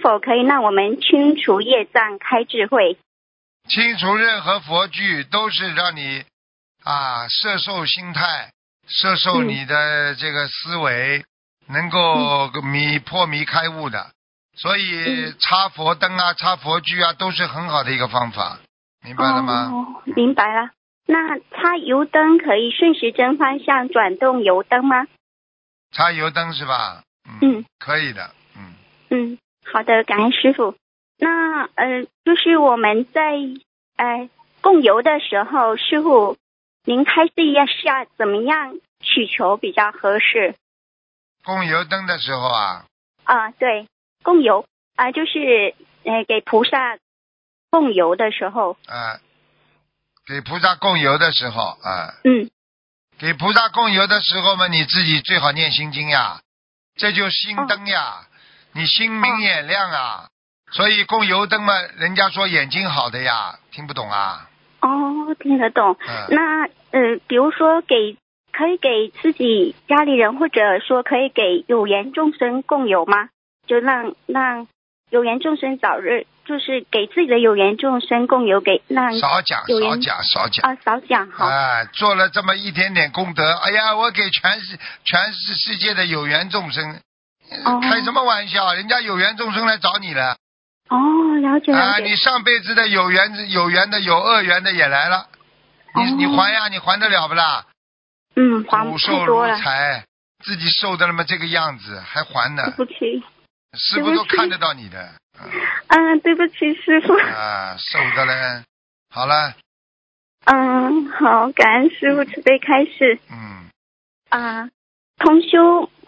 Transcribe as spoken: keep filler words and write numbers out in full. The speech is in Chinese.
否可以让我们清除业障、开智慧？ 清除任何佛具都是让你啊摄受心态，摄受你的这个思维，嗯、能够迷破迷开悟的。所以插佛灯啊、插佛具啊，都是很好的一个方法，明白了吗？ 哦，明白了。那插油灯可以顺时针方向转动油灯吗？ 插油灯是吧？嗯， 嗯可以的。嗯嗯，好的，感恩师父。那呃，就是我们在呃供油的时候，师父您开示一下怎么样祈求比较合适？ 供油灯的时候啊， 啊，对，供油啊、呃，就是呃给菩萨供油的时候， 啊，给菩萨供油的时候啊， 嗯， 给菩萨供油的时候嘛，你自己最好念心经呀，这就心灯呀， 哦、 你心明眼亮啊，所以供油灯嘛，人家说眼睛好的呀，听不懂啊？ 哦，听得懂。 嗯、 那呃，比如说给可以给自己家里人，或者说可以给有缘众生供油吗？就让让有缘众生早日，就是给自己的有缘众生供油，给让少讲有缘少讲少讲啊，少讲好。 哎，做了这么一点点功德，哎呀，我给全世全世世界的有缘众生， 哦、 开什么玩笑？人家有缘众生来找你了。 哦，了解了啊， 解。 你上辈子的有缘有缘的有恶缘的也来了，你、 哦、 你还呀？你还得了不啦？ 嗯，还骨瘦如太多了。 柴，自己瘦的那么这个样子还还呢？ 对不起， 师傅都看得到你的。 嗯，对不起，师傅。 啊，瘦的嘞。好了。 嗯，好，感恩师傅慈悲开示。 嗯。 啊，同修